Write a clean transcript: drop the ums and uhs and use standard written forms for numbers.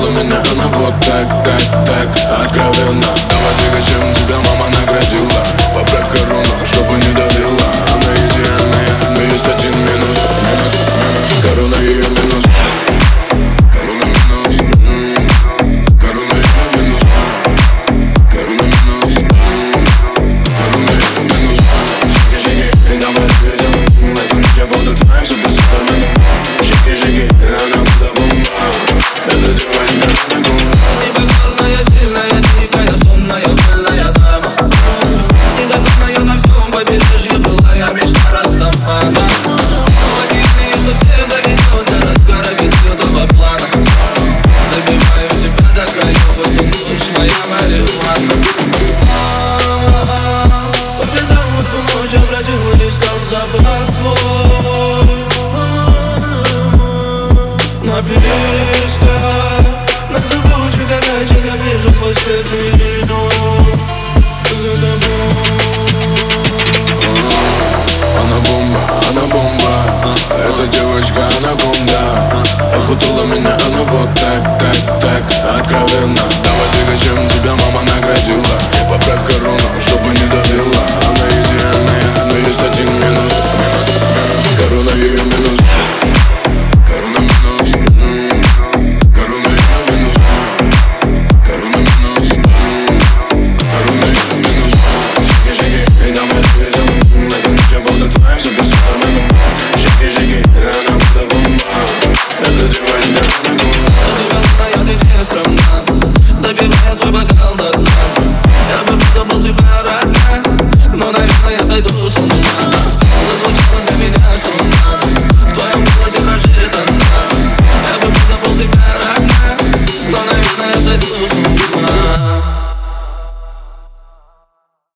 окутала меня она вот так, так, так, откровенно. Давай двигачем, тебя мама наградила. Поправь корону, чтобы не давила. Она идеальная, но есть один минус. Корона ее минус. Корона минус. Корона ее минус. Корона минус. Корона ее минус. Шаги, давай ответим. Эту ночь я буду твоим суперменом. Шаги, она будет бомба. Это девочка на губах. Непокорная, сильная, дикая, сонная, пыльная дама. Незаконная на всем побережье былая мечта Растамана. Логичный, что всем доведет до разгара без святого плана. Забиваю тебя до краев, эту ночь моя марихуана. По пятам эту ночь я бродил и искал запах твой. На близко, на зубочек горячек я вижу твой свет и иду за тобой. Она бомба, эта девочка анаконда. Окутала меня она вот так, так, так, откровенно.